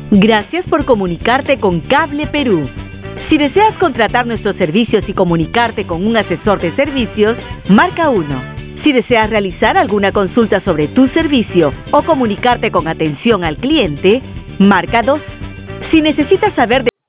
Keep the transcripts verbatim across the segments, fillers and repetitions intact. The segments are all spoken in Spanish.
Gracias por comunicarte con Cable Perú. Si deseas contratar nuestros servicios y comunicarte con un asesor de servicios, marca uno. Si deseas realizar alguna consulta sobre tu servicio o comunicarte con atención al cliente, marca dos. Si necesitas saber de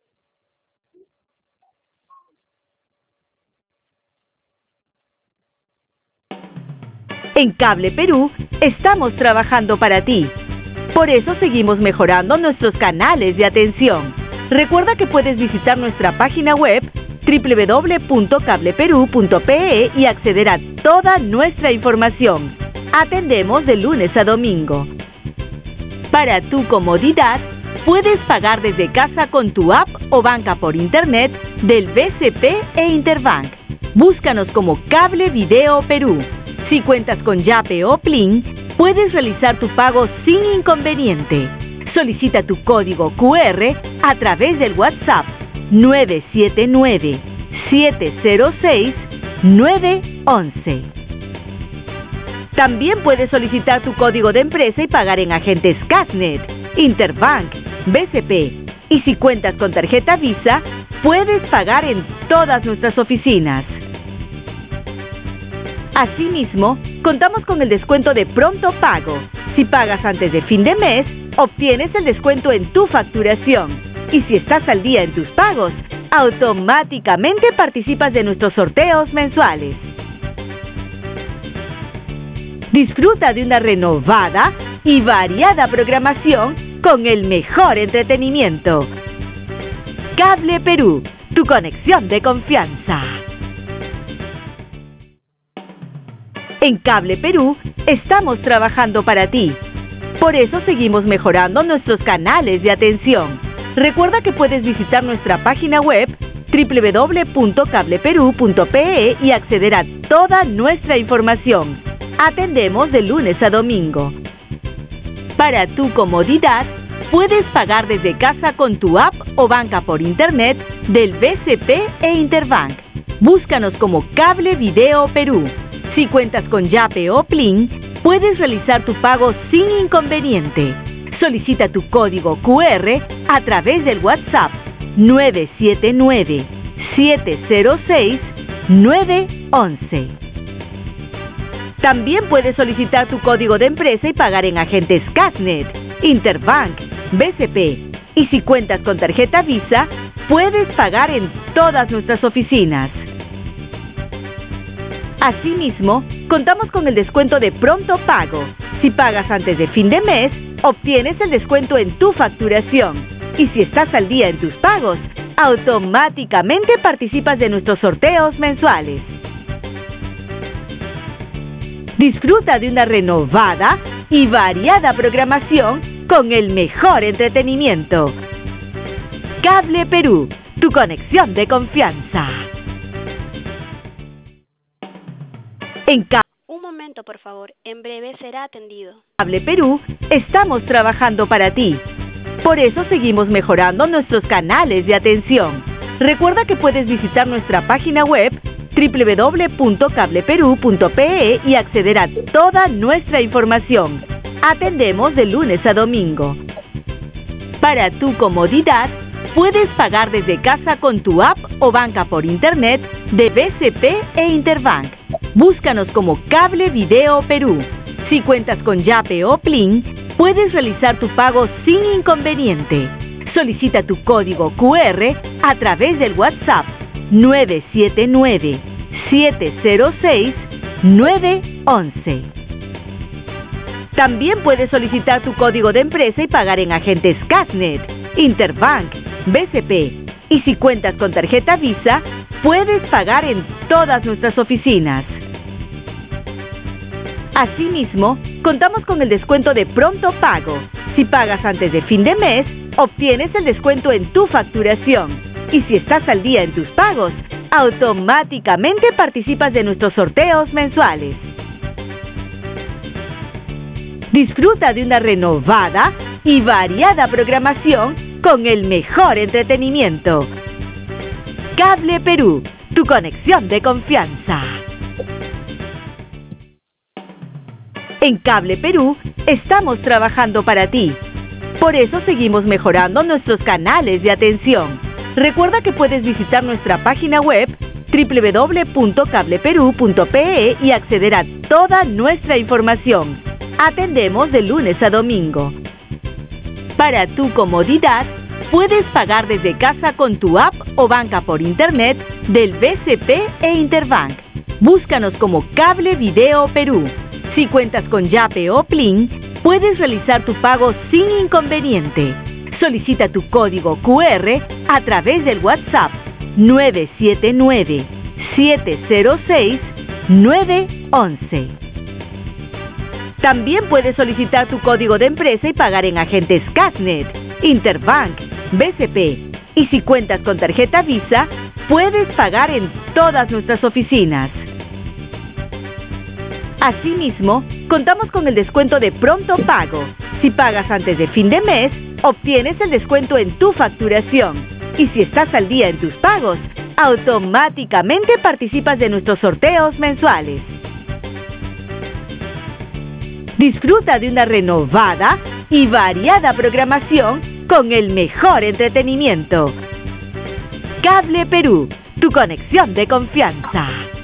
En Cable Perú, estamos trabajando para ti. Por eso seguimos mejorando nuestros canales de atención. Recuerda que puedes visitar nuestra página web doble u doble u doble u punto cable perú punto pe e y acceder a toda nuestra información. Atendemos de lunes a domingo. Para tu comodidad, puedes pagar desde casa con tu app o banca por internet del B C P e Interbank. Búscanos como Cable Video Perú. Si cuentas con Yape o Plin, puedes realizar tu pago sin inconveniente. Solicita tu código cu erre a través del WhatsApp nueve siete nueve, siete cero seis, nueve once. También puedes solicitar tu código de empresa y pagar en agentes Casnet, Interbank, B C P. Y si cuentas con tarjeta Visa, puedes pagar en todas nuestras oficinas. Asimismo, contamos con el descuento de pronto pago. Si pagas antes de fin de mes, obtienes el descuento en tu facturación. Y si estás al día en tus pagos, automáticamente participas de nuestros sorteos mensuales. Disfruta de una renovada y variada programación con el mejor entretenimiento. Cable Perú, tu conexión de confianza. En Cable Perú, estamos trabajando para ti. Por eso seguimos mejorando nuestros canales de atención. Recuerda que puedes visitar nuestra página web doble u doble u doble u punto cable perú punto pe e y acceder a toda nuestra información. Atendemos de lunes a domingo. Para tu comodidad, puedes pagar desde casa con tu app o banca por internet del B C P e Interbank. Búscanos como Cable Video Perú. Si cuentas con Yape o Plin, puedes realizar tu pago sin inconveniente. Solicita tu código cu erre a través del WhatsApp nueve siete nueve, siete cero seis, nueve once. También puedes solicitar tu código de empresa y pagar en agentes Casnet, Interbank, B C P. Y si cuentas con tarjeta Visa, puedes pagar en todas nuestras oficinas. Asimismo, contamos con el descuento de pronto pago. Si pagas antes de fin de mes, obtienes el descuento en tu facturación. Y si estás al día en tus pagos, automáticamente participas de nuestros sorteos mensuales. Disfruta de una renovada y variada programación con el mejor entretenimiento. Cable Perú, tu conexión de confianza. En Cable Un momento, por favor. En breve será atendido. Cable Perú, estamos trabajando para ti. Por eso seguimos mejorando nuestros canales de atención. Recuerda que puedes visitar nuestra página web doble u doble u doble u punto cable perú punto pe e y acceder a toda nuestra información. Atendemos de lunes a domingo. Para tu comodidad, puedes pagar desde casa con tu app o banca por internet de B C P e Interbank. Búscanos como Cable Video Perú. Si cuentas con Yape o Plin, puedes realizar tu pago sin inconveniente. Solicita tu código cu erre a través del WhatsApp nueve siete nueve, siete cero seis, nueve once. También puedes solicitar tu código de empresa y pagar en agentes Casnet, Interbank, B C P. Y si cuentas con tarjeta Visa, puedes pagar en todas nuestras oficinas. Asimismo, contamos con el descuento de pronto pago. Si pagas antes de fin de mes, obtienes el descuento en tu facturación. Y si estás al día en tus pagos, automáticamente participas de nuestros sorteos mensuales. Disfruta de una renovada y variada programación con el mejor entretenimiento. Cable Perú, tu conexión de confianza. En Cable Perú, estamos trabajando para ti. Por eso seguimos mejorando nuestros canales de atención. Recuerda que puedes visitar nuestra página web doble u doble u doble u punto cable perú punto pe e y acceder a toda nuestra información. Atendemos de lunes a domingo. Para tu comodidad, puedes pagar desde casa con tu app o banca por internet del B C P e Interbank. Búscanos como Cable Video Perú. Si cuentas con Yape o Plin, puedes realizar tu pago sin inconveniente. Solicita tu código cu erre a través del WhatsApp nueve siete nueve, siete cero seis, nueve uno uno. También puedes solicitar tu código de empresa y pagar en agentes Cashnet, Interbank, B C P. Y si cuentas con tarjeta Visa, puedes pagar en todas nuestras oficinas. Asimismo, contamos con el descuento de Pronto Pago. Si pagas antes de fin de mes, obtienes el descuento en tu facturación. Y si estás al día en tus pagos, automáticamente participas de nuestros sorteos mensuales. Disfruta de una renovada y variada programación con el mejor entretenimiento. Cable Perú, tu conexión de confianza.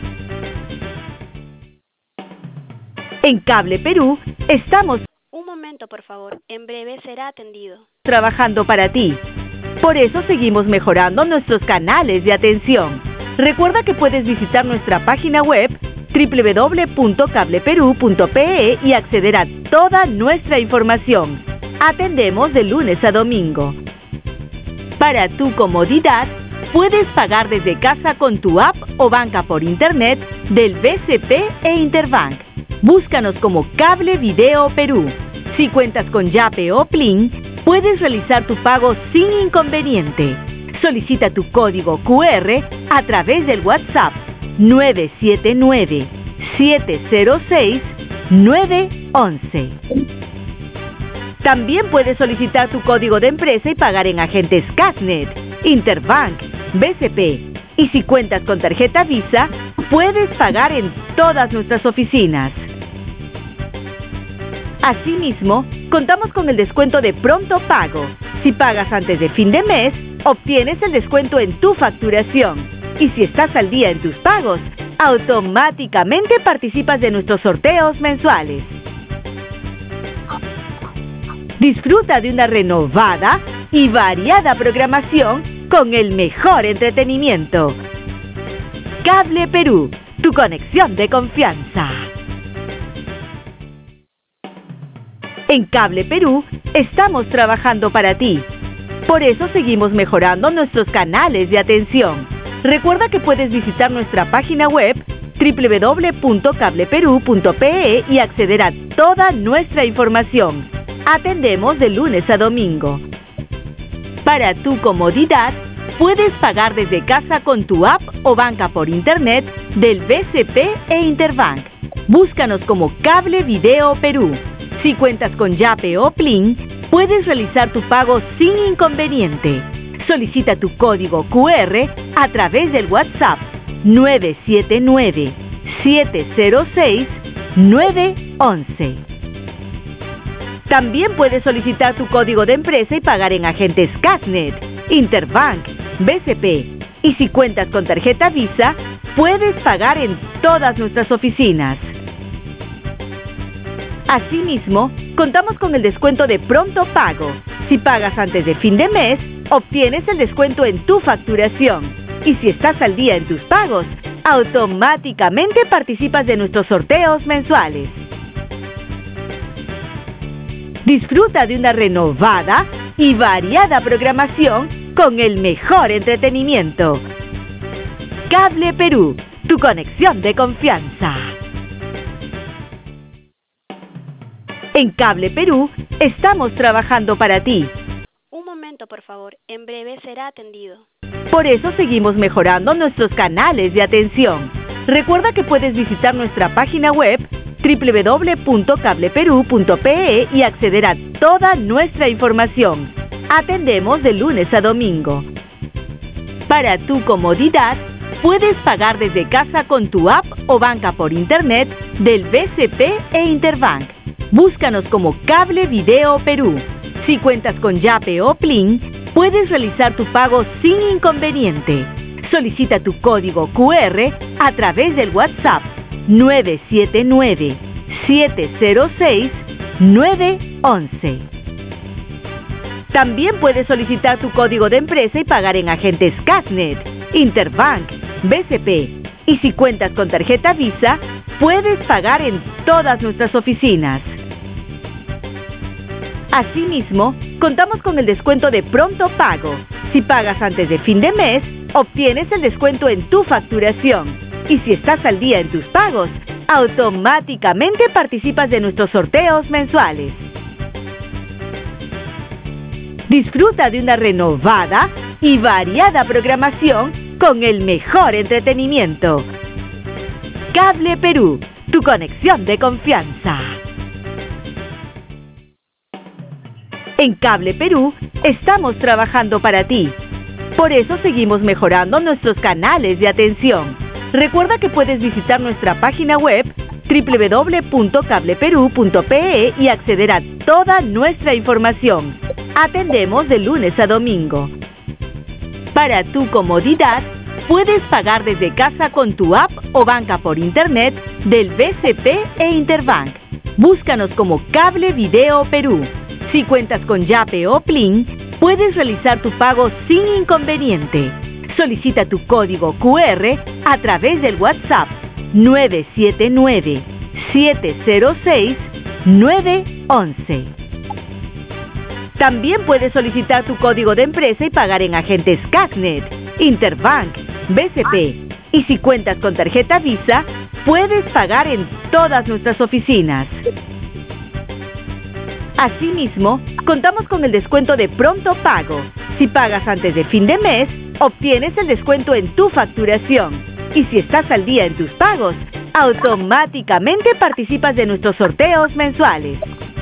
En Cable Perú estamos Un momento, por favor. En breve será atendido. trabajando para ti. Por eso seguimos mejorando nuestros canales de atención. Recuerda que puedes visitar nuestra página web doble u doble u doble u punto cable perú punto pe e y acceder a toda nuestra información. Atendemos de lunes a domingo. Para tu comodidad, puedes pagar desde casa con tu app o banca por internet del B C P e Interbank. Búscanos como Cable Video Perú. Si cuentas con Yape o Plin, puedes realizar tu pago sin inconveniente. Solicita tu código cu erre a través del WhatsApp nueve siete nueve, siete cero seis, nueve uno uno. También puedes solicitar tu código de empresa y pagar en agentes Cashnet, Interbank, B C P. Y si cuentas con tarjeta Visa, puedes pagar en todas nuestras oficinas. Asimismo, contamos con el descuento de Pronto Pago. Si pagas antes de fin de mes, obtienes el descuento en tu facturación. Y si estás al día en tus pagos, automáticamente participas de nuestros sorteos mensuales. Disfruta de una renovada y variada programación con el mejor entretenimiento. Cable Perú, tu conexión de confianza. En Cable Perú estamos trabajando para ti. Por eso seguimos mejorando nuestros canales de atención. Recuerda que puedes visitar nuestra página web doble u doble u doble u punto cable perú punto pe e y acceder a toda nuestra información. Atendemos de lunes a domingo. Para tu comodidad, puedes pagar desde casa con tu app o banca por internet del B C P e Interbank. Búscanos como Cable Video Perú. Si cuentas con Yape o Plin, puedes realizar tu pago sin inconveniente. Solicita tu código cu erre a través del WhatsApp nueve siete nueve, siete cero seis, nueve uno uno. También puedes solicitar tu código de empresa y pagar en agentes Cashnet, Interbank, B C P. Y si cuentas con tarjeta Visa, puedes pagar en todas nuestras oficinas. Asimismo, contamos con el descuento de Pronto Pago. Si pagas antes de fin de mes, obtienes el descuento en tu facturación. Y si estás al día en tus pagos, automáticamente participas de nuestros sorteos mensuales. Disfruta de una renovada y variada programación con el mejor entretenimiento. Cable Perú, tu conexión de confianza. En Cable Perú estamos trabajando para ti. Un momento, por favor. En breve será atendido. Por eso seguimos mejorando nuestros canales de atención. Recuerda que puedes visitar nuestra página web doble u doble u doble u punto cable perú punto pe e y acceder a toda nuestra información. Atendemos de lunes a domingo. Para tu comodidad, puedes pagar desde casa con tu app o banca por internet del B C P e Interbank. Búscanos como Cable Video Perú. Si cuentas con Yape o Plin, puedes realizar tu pago sin inconveniente. Solicita tu código Q R a través del WhatsApp nueve siete nueve, siete cero seis, nueve uno uno. También puedes solicitar tu código de empresa y pagar en agentes Cashnet, Interbank, B C P. Y si cuentas con tarjeta Visa, puedes pagar en todas nuestras oficinas. Asimismo, contamos con el descuento de Pronto Pago. Si pagas antes de fin de mes, obtienes el descuento en tu facturación. Y si estás al día en tus pagos, automáticamente participas de nuestros sorteos mensuales. Disfruta de una renovada y variada programación con el mejor entretenimiento. Cable Perú, tu conexión de confianza. En Cable Perú estamos trabajando para ti. Por eso seguimos mejorando nuestros canales de atención. Recuerda que puedes visitar nuestra página web doble u doble u doble u punto cable perú punto pe e y acceder a toda nuestra información. Atendemos de lunes a domingo. Para tu comodidad, puedes pagar desde casa con tu app o banca por internet del B C P e Interbank. Búscanos como Cable Video Perú. Si cuentas con Yape o Plin, puedes realizar tu pago sin inconveniente. Solicita tu código Q R a través del WhatsApp nueve siete nueve, siete cero seis, nueve uno uno. También puedes solicitar tu código de empresa y pagar en agentes Cashnet, Interbank, B C P. Y si cuentas con tarjeta Visa, puedes pagar en todas nuestras oficinas. Asimismo, contamos con el descuento de Pronto Pago. Si pagas antes de fin de mes, obtienes el descuento en tu facturación. Y si estás al día en tus pagos, automáticamente participas de nuestros sorteos mensuales.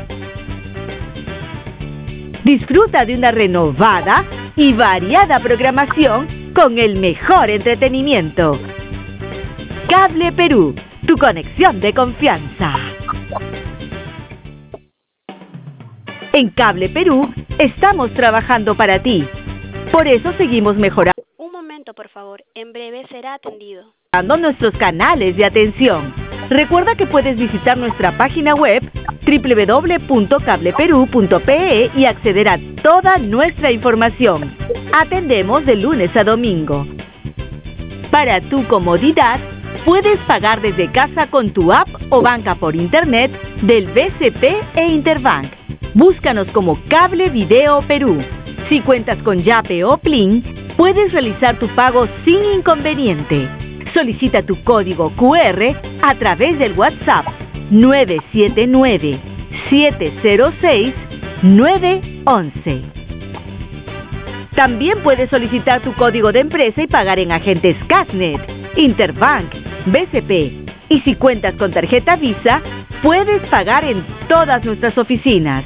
Disfruta de una renovada y variada programación con el mejor entretenimiento. Cable Perú, tu conexión de confianza. En Cable Perú estamos trabajando para ti. Por eso seguimos mejorando Un momento, por favor. En breve será atendido. nuestros canales de atención. Recuerda que puedes visitar nuestra página web doble u doble u doble u punto cable perú punto pe e y acceder a toda nuestra información. Atendemos de lunes a domingo. Para tu comodidad, puedes pagar desde casa con tu app o banca por internet del B C P e Interbank. Búscanos como Cable Video Perú. Si cuentas con Yape o Plin, puedes realizar tu pago sin inconveniente. Solicita tu código Q R a través del WhatsApp nueve siete nueve, siete cero seis, nueve uno uno. También puedes solicitar tu código de empresa y pagar en agentes Cashnet, Interbank, B C P. Y si cuentas con tarjeta Visa, puedes pagar en todas nuestras oficinas.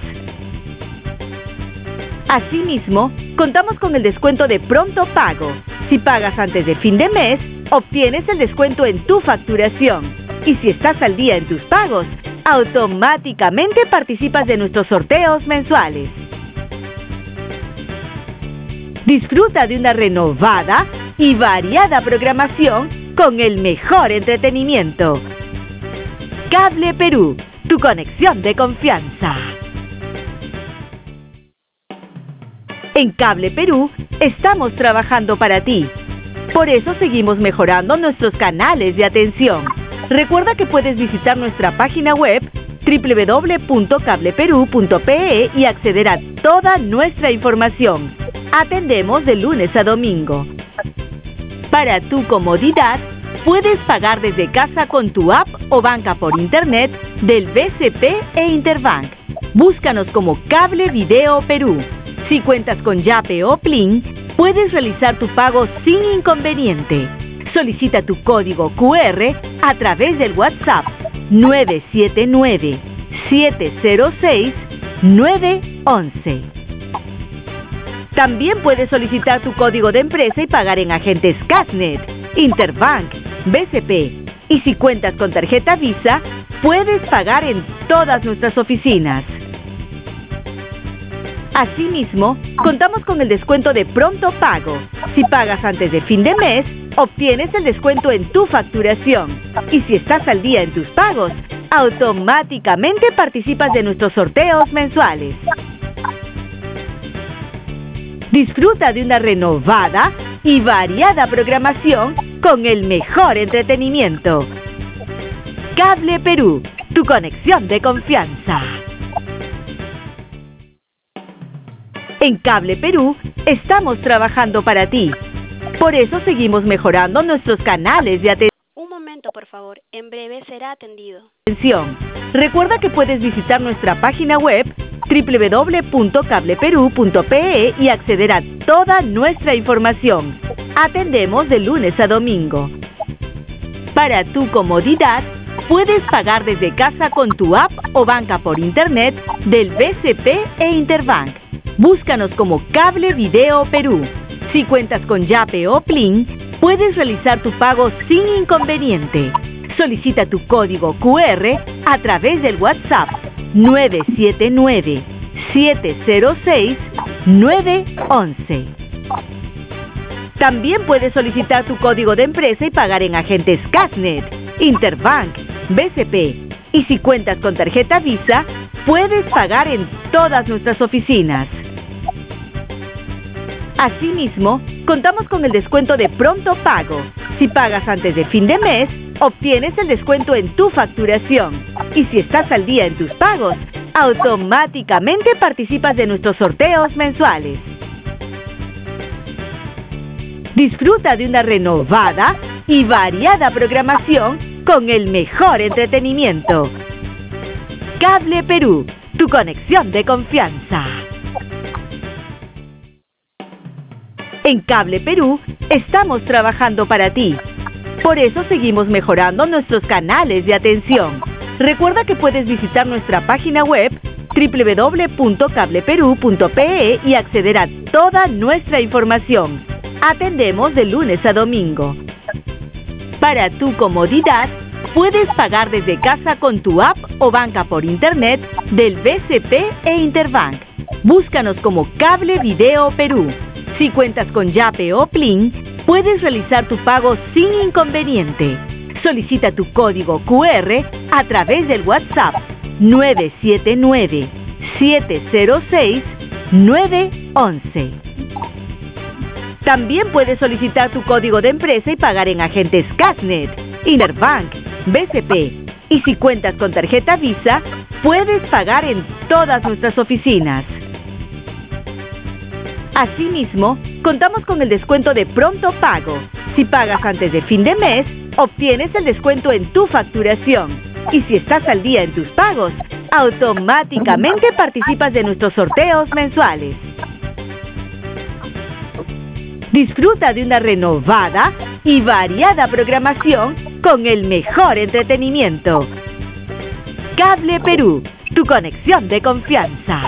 Asimismo, contamos con el descuento de Pronto Pago. Si pagas antes de fin de mes, obtienes el descuento en tu facturación. Y si estás al día en tus pagos, automáticamente participas de nuestros sorteos mensuales. Disfruta de una renovada y variada programación con el mejor entretenimiento. Cable Perú, tu conexión de confianza. En Cable Perú estamos trabajando para ti. Por eso seguimos mejorando nuestros canales de atención. Recuerda que puedes visitar nuestra página web doble u doble u doble u punto cable perú punto pe e y acceder a toda nuestra información. Atendemos de lunes a domingo. Para tu comodidad, puedes pagar desde casa con tu app o banca por internet del B C P e Interbank. Búscanos como Cable Video Perú. Si cuentas con Yape o Plin, puedes realizar tu pago sin inconveniente. Solicita tu código Q R a través del WhatsApp nueve siete nueve, siete cero seis, nueve uno uno. También puedes solicitar tu código de empresa y pagar en agentes Cashnet, Interbank, B C P. Y si cuentas con tarjeta Visa, puedes pagar en todas nuestras oficinas. Asimismo, contamos con el descuento de pronto pago. Si pagas antes de fin de mes, obtienes el descuento en tu facturación. Y si estás al día en tus pagos, automáticamente participas de nuestros sorteos mensuales. Disfruta de una renovada y variada programación con el mejor entretenimiento. Cable Perú, tu conexión de confianza. En Cable Perú estamos trabajando para ti. Por eso seguimos mejorando nuestros canales de atención. Un momento, por favor. En breve será atendido. Recuerda que puedes visitar nuestra página web doble u doble u doble u punto cable perú punto pe e y acceder a toda nuestra información. Atendemos de lunes a domingo. Para tu comodidad, puedes pagar desde casa con tu app o banca por internet del B C P e Interbank. Búscanos como Cable Video Perú. Si cuentas con Yape o Plin, puedes realizar tu pago sin inconveniente. Solicita tu código cu erre a través del WhatsApp nueve siete nueve, siete cero seis, nueve once. También puedes solicitar tu código de empresa y pagar en agentes Casnet, Interbank, B C P. Y si cuentas con tarjeta Visa, puedes pagar en todas nuestras oficinas. Asimismo, contamos con el descuento de pronto pago. Si pagas antes de fin de mes, obtienes el descuento en tu facturación. Y si estás al día en tus pagos, automáticamente participas de nuestros sorteos mensuales. Disfruta de una renovada y variada programación con el mejor entretenimiento. Cable Perú, tu conexión de confianza. En Cable Perú estamos trabajando para ti. Por eso seguimos mejorando nuestros canales de atención. Recuerda que puedes visitar nuestra página web doble u doble u doble u punto cable perú punto pe e y acceder a toda nuestra información. Atendemos de lunes a domingo. Para tu comodidad, puedes pagar desde casa con tu app o banca por internet del B C P e Interbank. Búscanos como Cable Video Perú. Si cuentas con Yape o Plin, puedes realizar tu pago sin inconveniente. Solicita tu código cu erre a través del WhatsApp nueve siete nueve, siete cero seis, nueve once. También puedes solicitar tu código de empresa y pagar en agentes Casnet, Interbank, B C P. Y si cuentas con tarjeta Visa, puedes pagar en todas nuestras oficinas. Asimismo, contamos con el descuento de pronto pago. Si pagas antes de fin de mes, obtienes el descuento en tu facturación. Y si estás al día en tus pagos, automáticamente participas de nuestros sorteos mensuales. Disfruta de una renovada y variada programación con el mejor entretenimiento. Cable Perú, tu conexión de confianza.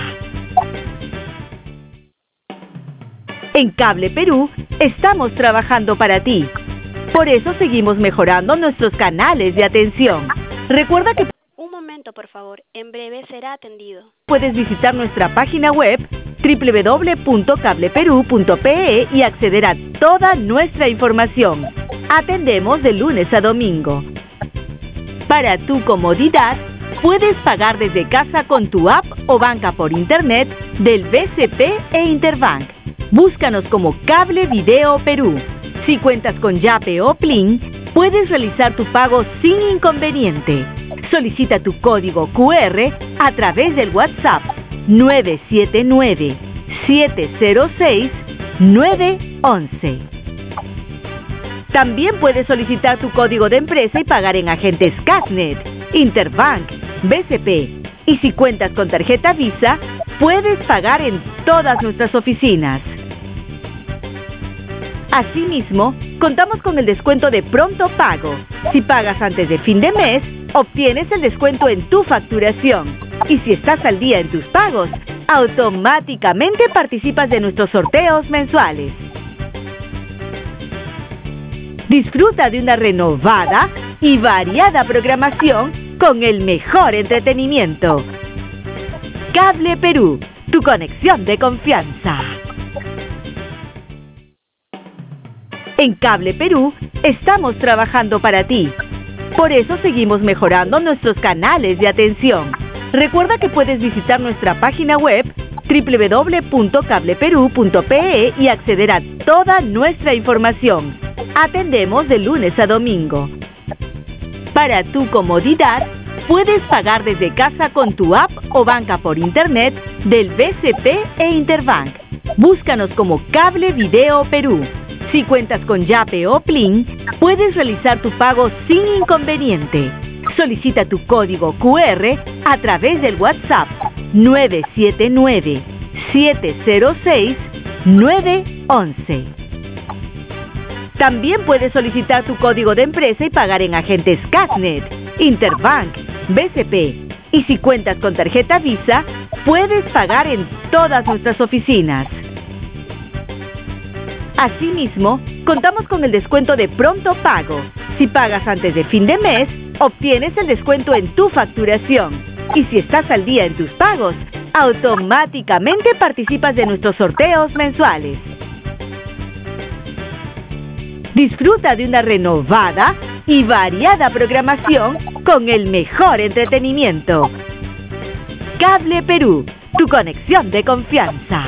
En Cable Perú estamos trabajando para ti. Por eso seguimos mejorando nuestros canales de atención. Recuerda que Un momento, por favor. En breve será atendido. puedes visitar nuestra página web doble u doble u doble u punto cable perú punto pe e y acceder a toda nuestra información. Atendemos de lunes a domingo. Para tu comodidad, puedes pagar desde casa con tu app o banca por internet del B C P e Interbank. Búscanos como Cable Video Perú. Si cuentas con Yape o Plin, puedes realizar tu pago sin inconveniente. Solicita tu código cu erre a través del WhatsApp nueve siete nueve, siete cero seis, nueve once. También puedes solicitar tu código de empresa y pagar en agentes Casnet, Interbank, B C P. Y si cuentas con tarjeta Visa, puedes pagar en todas nuestras oficinas. Asimismo, contamos con el descuento de pronto pago. Si pagas antes de fin de mes, obtienes el descuento en tu facturación. Y si estás al día en tus pagos, automáticamente participas de nuestros sorteos mensuales. Disfruta de una renovada y variada programación con el mejor entretenimiento. Cable Perú, tu conexión de confianza. En Cable Perú estamos trabajando para ti. Por eso seguimos mejorando nuestros canales de atención. Recuerda que puedes visitar nuestra página web doble u doble u doble u punto cable perú punto pe e y acceder a toda nuestra información. Atendemos de lunes a domingo. Para tu comodidad, puedes pagar desde casa con tu app o banca por internet del B C P e Interbank. Búscanos como Cable Video Perú. Si cuentas con Yape o Plin, puedes realizar tu pago sin inconveniente. Solicita tu código cu erre a través del WhatsApp nueve siete nueve, siete cero seis, nueve once. También puedes solicitar tu código de empresa y pagar en agentes Casnet, Interbank, B C P. Y si cuentas con tarjeta Visa, puedes pagar en todas nuestras oficinas. Asimismo, contamos con el descuento de pronto pago. Si pagas antes de fin de mes, obtienes el descuento en tu facturación. Y si estás al día en tus pagos, automáticamente participas de nuestros sorteos mensuales. Disfruta de una renovada y variada programación con el mejor entretenimiento. Cable Perú, tu conexión de confianza.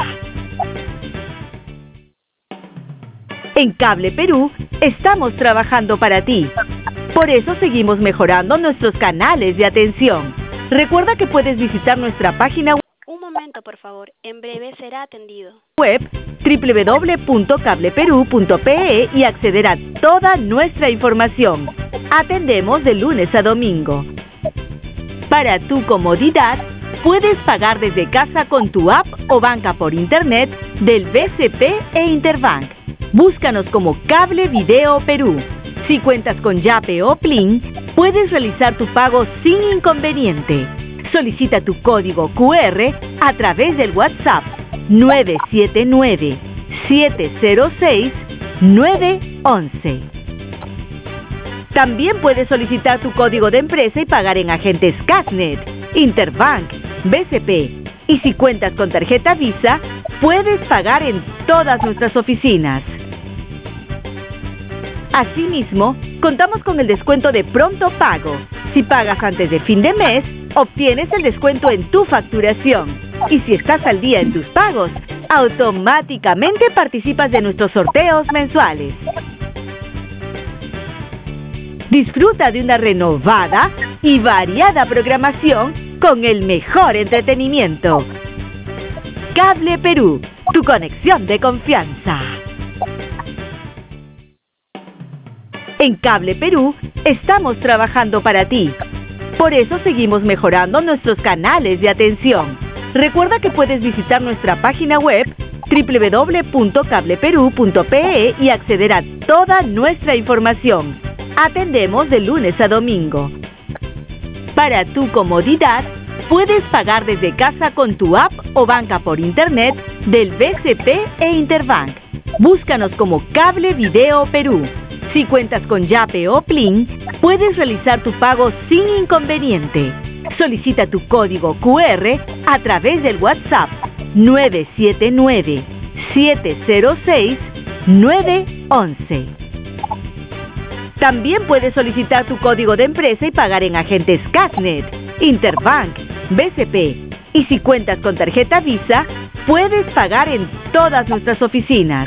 En Cable Perú estamos trabajando para ti. Por eso seguimos mejorando nuestros canales de atención. Recuerda que puedes visitar nuestra página web. Un momento, por favor. En breve será atendido. Web doble u doble u doble u punto cable perú punto pe e y acceder a toda nuestra información. Atendemos de lunes a domingo. Para tu comodidad, puedes pagar desde casa con tu app o banca por internet del B C P e Interbank. Búscanos como Cable Video Perú. Si cuentas con Yape o Plin, puedes realizar tu pago sin inconveniente. Solicita tu código cu erre a través del WhatsApp nueve siete nueve, siete cero seis, nueve once. También puedes solicitar tu código de empresa y pagar en agentes Casnet, Interbank, B C P. Y si cuentas con tarjeta Visa, puedes pagar en todas nuestras oficinas. Asimismo, contamos con el descuento de pronto pago. Si pagas antes de fin de mes, obtienes el descuento en tu facturación. Y si estás al día en tus pagos, automáticamente participas de nuestros sorteos mensuales. Disfruta de una renovada y variada programación con el mejor entretenimiento. Cable Perú, tu conexión de confianza. En Cable Perú estamos trabajando para ti. Por eso seguimos mejorando nuestros canales de atención. Recuerda que puedes visitar nuestra página web doble u doble u doble u punto cable perú punto pe e y acceder a toda nuestra información. Atendemos de lunes a domingo. Para tu comodidad, puedes pagar desde casa con tu app o banca por internet del B C P e Interbank. Búscanos como Cable Video Perú. Si cuentas con Yape o Plin, puedes realizar tu pago sin inconveniente. Solicita tu código cu erre a través del WhatsApp nueve siete nueve, siete cero seis, nueve once. También puedes solicitar tu código de empresa y pagar en agentes Casnet, Interbank, B C P. Y si cuentas con tarjeta Visa, puedes pagar en todas nuestras oficinas.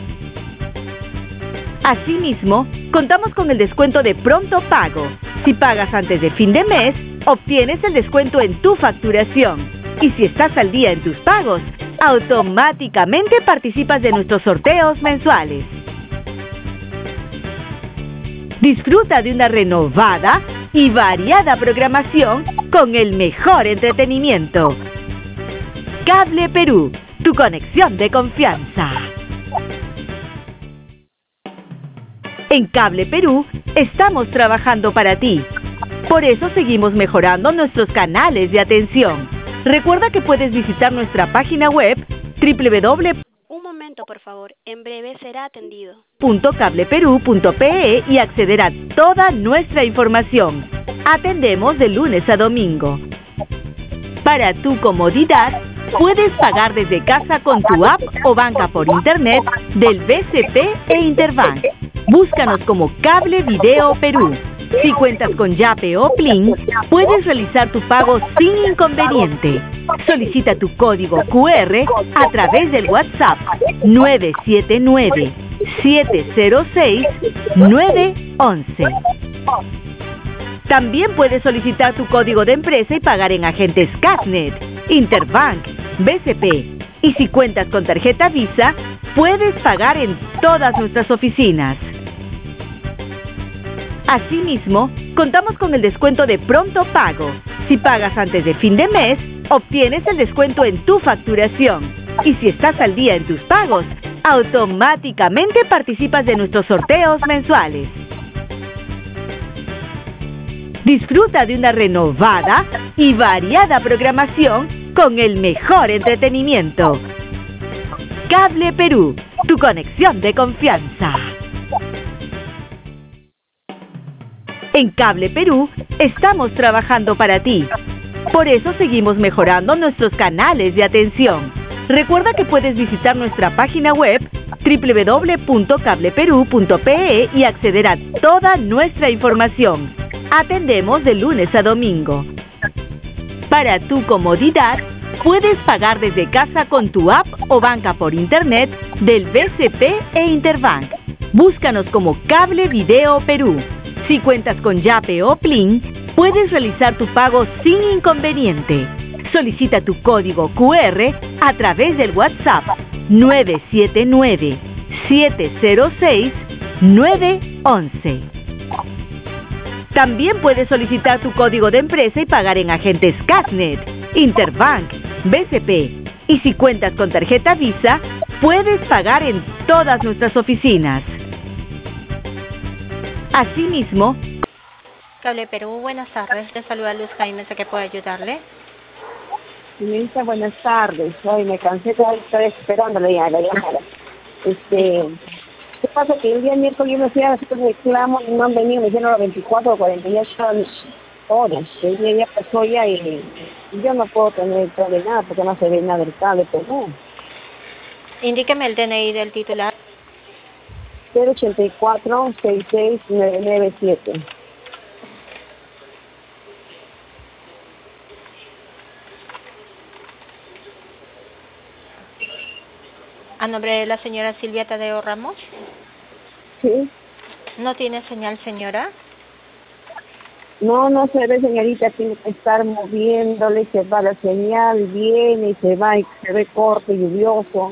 Asimismo, contamos con el descuento de pronto pago. Si pagas antes de fin de mes, obtienes el descuento en tu facturación. Y si estás al día en tus pagos, automáticamente participas de nuestros sorteos mensuales. Disfruta de una renovada y variada programación con el mejor entretenimiento. Cable Perú, tu conexión de confianza. En Cable Perú estamos trabajando para ti. Por eso seguimos mejorando nuestros canales de atención. Recuerda que puedes visitar nuestra página web doble u doble u doble u Un momento, por favor. En breve será atendido. punto cable perú punto pe e y acceder a toda nuestra información. Atendemos de lunes a domingo. Para tu comodidad, puedes pagar desde casa con tu app o banca por internet del B C P e Interbank. Búscanos como Cable Video Perú. Si cuentas con Yape o Plin, puedes realizar tu pago sin inconveniente. Solicita tu código Q R a través del WhatsApp nueve siete nueve, siete cero seis, nueve once. También puedes solicitar tu código de empresa y pagar en agentes Cashnet, Interbank, B C P. Y si cuentas con tarjeta Visa, puedes pagar en todas nuestras oficinas. Asimismo, contamos con el descuento de pronto pago. Si pagas antes de fin de mes, obtienes el descuento en tu facturación. Y si estás al día en tus pagos, automáticamente participas de nuestros sorteos mensuales. Disfruta de una renovada y variada programación con el mejor entretenimiento. Cable Perú, tu conexión de confianza. En Cable Perú estamos trabajando para ti. Por eso seguimos mejorando nuestros canales de atención. Recuerda que puedes visitar nuestra página web doble u doble u doble u punto cable perú punto pe e y acceder a toda nuestra información. Atendemos de lunes a domingo. Para tu comodidad, puedes pagar desde casa con tu app o banca por internet del B C P e Interbank. Búscanos como Cable Video Perú. Si cuentas con Yape o Plin, puedes realizar tu pago sin inconveniente. Solicita tu código Q R a través del WhatsApp nueve siete nueve, siete cero seis, nueve once. También puedes solicitar tu código de empresa y pagar en agentes Cashnet, Interbank, B C P. Y si cuentas con tarjeta Visa, puedes pagar en todas nuestras oficinas. Asimismo, Cable Perú, buenas tardes. Te saluda Luz Jaime, ¿sé que puedo ayudarle? Señorita, buenas tardes. Ay, me cansé de estar esperándole ya la llamada. Este, ¿qué pasa? Que el día miércoles yo me fui a hacer reclamo y no han venido, me dijeron a las veinticuatro o cuarenta y ocho horas. El día ya pasó ya y, y yo no puedo tener el cable nada porque no se ve nada del cable, pero no. Indíqueme el D N I del titular. cero ochenta y cuatro, sesenta y seis, noventa y nueve siete. ¿A nombre de la señora Silvia Tadeo Ramos? Sí. ¿No tiene señal, señora? No, no se ve, señorita, tiene que estar moviéndole, se va la señal, viene y se va, y se ve corto, lluvioso.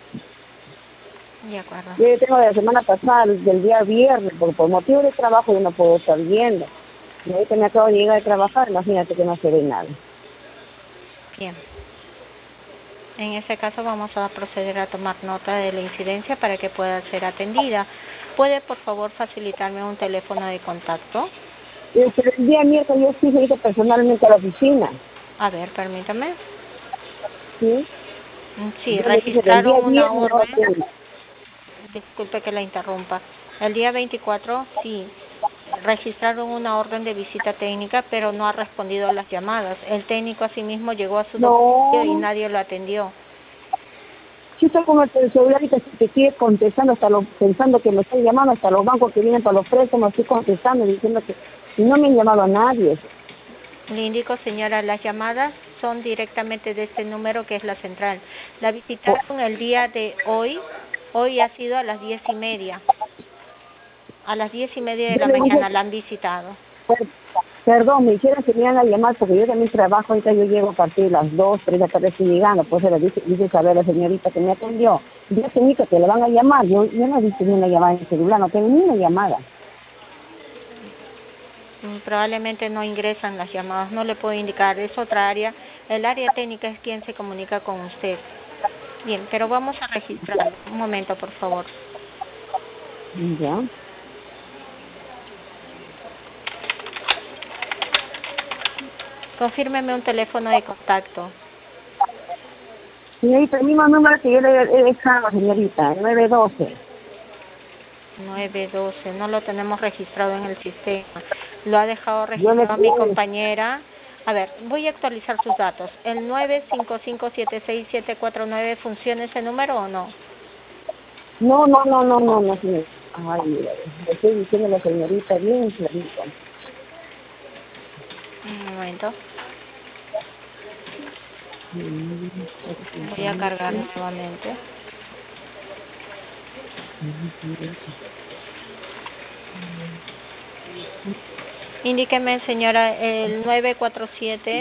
De acuerdo. Yo tengo de la semana pasada, del día viernes, por, por motivo de trabajo yo no puedo estar viendo. Y ahorita me acabo de llegar a trabajar, imagínate que no se ve nada. Bien. En ese caso vamos a proceder a tomar nota de la incidencia para que pueda ser atendida. ¿Puede, por favor, facilitarme un teléfono de contacto? El, el día miércoles yo fui ahorita personalmente a la oficina. A ver, permítame. ¿Sí? Sí, Yo registraron una viernes, orden. no, Disculpe que la interrumpa. El día veinticuatro, sí, registraron una orden de visita técnica, pero no ha respondido a las llamadas. El técnico asimismo llegó a su No. domicilio y nadie lo atendió. Yo estoy con el celular y que, que sigue contestando, hasta lo, pensando que me están llamando, hasta los bancos que vienen para los préstamos, estoy contestando, diciendo que no me han llamado a nadie. Le indico, señora, las llamadas son directamente de este número que es la central. La visitaron el día de hoy. Hoy ha sido a las diez y media. A las diez y media de la mañana la han visitado. Perdón, me dijeron que me iban a llamar porque yo también trabajo, ahorita yo llego a partir de las dos, tres de la tarde estoy llegando, pues se le dice, dice saber a la señorita que me atendió. Yo tenía que te le van a llamar, yo, yo no he visto ni una llamada en el celular, no tengo ni una llamada. Probablemente no ingresan las llamadas, no le puedo indicar, es otra área. El área técnica es quien se comunica con usted. Bien, pero vamos a registrar. Un momento, por favor. Ya. Confírmeme un teléfono de contacto. Señorita, el mismo número que yo le he dejado, señorita, nueve doce. nueve doce, no lo tenemos registrado en el sistema. Lo ha dejado registrado mi compañera A ver, voy a actualizar sus datos. ¿El nueve cinco cinco siete seis siete cuatro nueve funciona ese número o no? No, no, no, no, no, no, señor. Ay, mira, le estoy diciendo a la señorita bien clarito. Un momento. Voy a cargar nuevamente. Indíqueme, señora, el nueve cuatro siete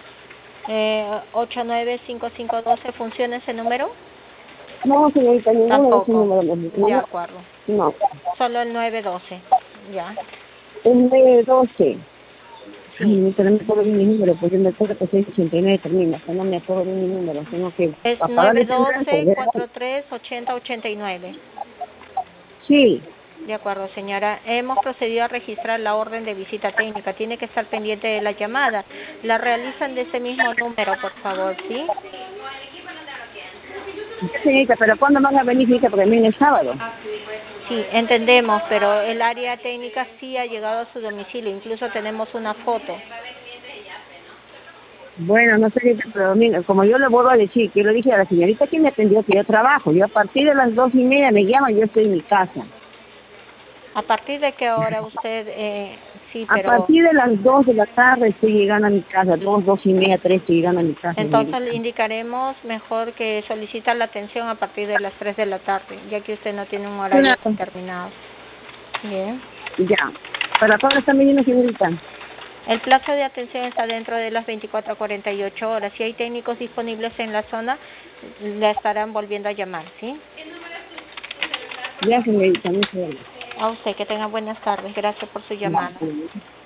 ocho nueve cinco cinco uno dos, ¿funciona ese número? No, señorita, ninguno de esos números. De acuerdo. No. Solo el nueve doce, ya. El nueve doce. Sí. Ay, pero no me acuerdo bien mi número, porque yo me acuerdo que seis ochenta y nueve termina, o sea, no me acuerdo bien mi número, tengo que Es apagarle nueve el uno dos, teléfono. cuatro tres, ochenta, ochenta y nueve. Sí. De acuerdo, señora. Hemos procedido a registrar la orden de visita técnica. Tiene que estar pendiente de la llamada. La realizan de ese mismo número, por favor, ¿sí? Señorita, pero ¿cuándo van a venir, señorita? Porque viene el sábado. Sí, entendemos, pero el área técnica sí ha llegado a su domicilio. Incluso tenemos una foto. Bueno, no sé, pero mira, como yo le vuelvo a decir, que yo le dije a la señorita que me atendió que yo trabajo. Yo a partir de las dos y media me llaman, yo estoy en mi casa. ¿A partir de qué hora usted, eh, sí, pero... A partir de las dos de la tarde estoy llegando a mi casa, dos, dos y media, tres estoy llegando a mi casa. Entonces señorita. le indicaremos mejor que solicita la atención a partir de las tres de la tarde, ya que usted no tiene un horario Claro. determinado. Bien. Ya. ¿Para cuándo está viniendo, señorita? El plazo de atención está dentro de las veinticuatro a cuarenta y ocho horas. Si hay técnicos disponibles en la zona, le estarán volviendo a llamar, ¿sí? Ya, señorita, muchas gracias. A usted, que tenga buenas tardes. Gracias por su llamada.